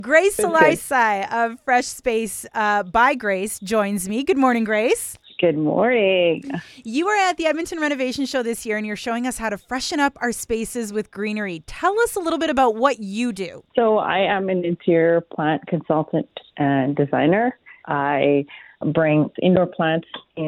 Grace That's good. Salisai of Fresh Space by Grace joins me. Good morning, Grace. Good morning. You are at the Edmonton Renovation Show this year, and you're showing us how to freshen up our spaces with greenery. Tell us a little bit about what you do. So I am an interior plant consultant and designer. I bring indoor plants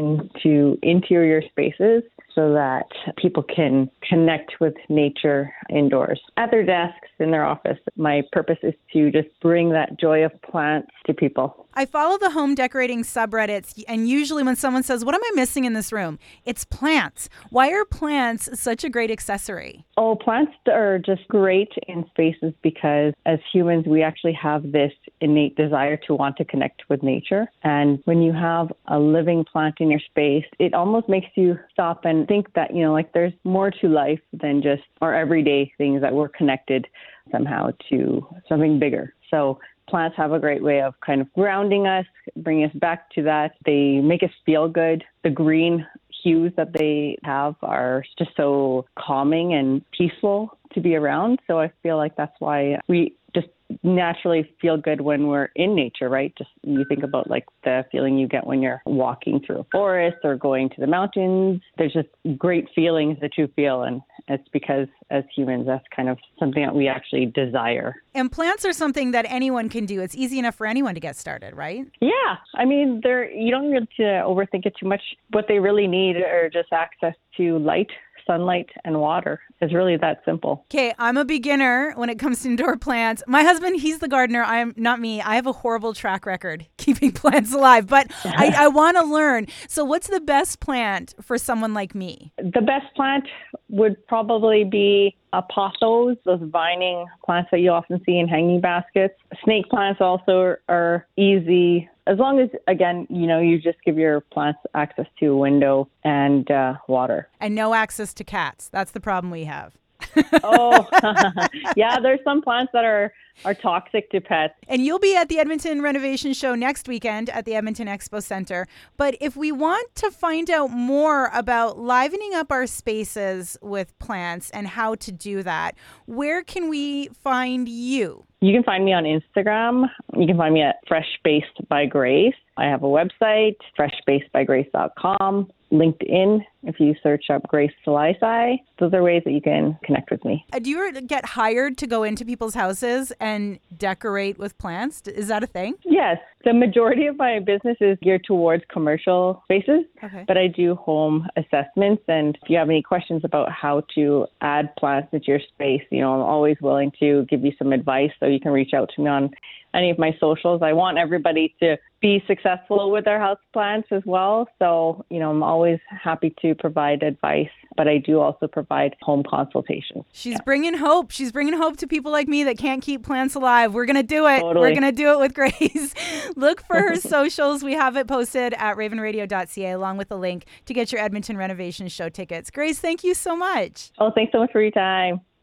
into interior spaces so that people can connect with nature indoors. At their desks, in their office, my purpose is to just bring that joy of plants to people. I follow the home decorating subreddits, and usually when someone says, what am I missing in this room? It's plants. Why are plants such a great accessory? Oh, plants are just great in spaces because as humans, we actually have this innate desire to want to connect with nature. And when you have a living plant in your space, it almost makes you stop and think that, there's more to life than just our everyday things, that we're connected somehow to something bigger. So plants have a great way of kind of grounding us, bringing us back to that. They make us feel good. The green hues that they have are just so calming and peaceful to be around. So I feel like that's why we just naturally feel good when we're in nature, right? Just you think about like the feeling you get when you're walking through a forest or going to the mountains. There's just great feelings that you feel, and it's because as humans, that's kind of something that we actually desire. And plants are something that anyone can do. It's easy enough for anyone to get started, right? Yeah. I mean, you don't need to overthink it too much. What they really need are just access to light, sunlight, and water. It's really that simple. Okay, I'm a beginner when it comes to indoor plants. My husband, he's the gardener. I'm not me. I have a horrible track record keeping plants alive, but I want to learn. So what's the best plant for someone like me? The best plant would probably be pothos, those vining plants that you often see in hanging baskets. Snake plants also are easy, as long as, again, you just give your plants access to a window and water. And no access to cats. That's the problem we have. Oh, yeah, there's some plants that are toxic to pets. And you'll be at the Edmonton Renovation Show next weekend at the Edmonton Expo Center. But if we want to find out more about livening up our spaces with plants and how to do that, where can we find you? You can find me on Instagram. You can find me at Fresh Space by Grace. I have a website, freshspacebygrace.com. LinkedIn, if you search up Grace Salisai. Those are ways that you can connect with me. Do you ever get hired to go into people's houses and decorate with plants? Is that a thing? Yes. The majority of my business is geared towards commercial spaces, but I do home assessments. And if you have any questions about how to add plants into your space, I'm always willing to give you some advice. So you can reach out to me on any of my socials. I want everybody to be successful with their house plants as well. So, I'm always happy to provide advice, but I do also provide home consultations. She's bringing hope. She's bringing hope to people like me that can't keep plants alive. We're going to do it. Totally. We're going to do it with Grace. Look for her socials. We have it posted at ravenradio.ca along with a link to get your Edmonton Renovation Show tickets. Grace, thank you so much. Oh, thanks so much for your time.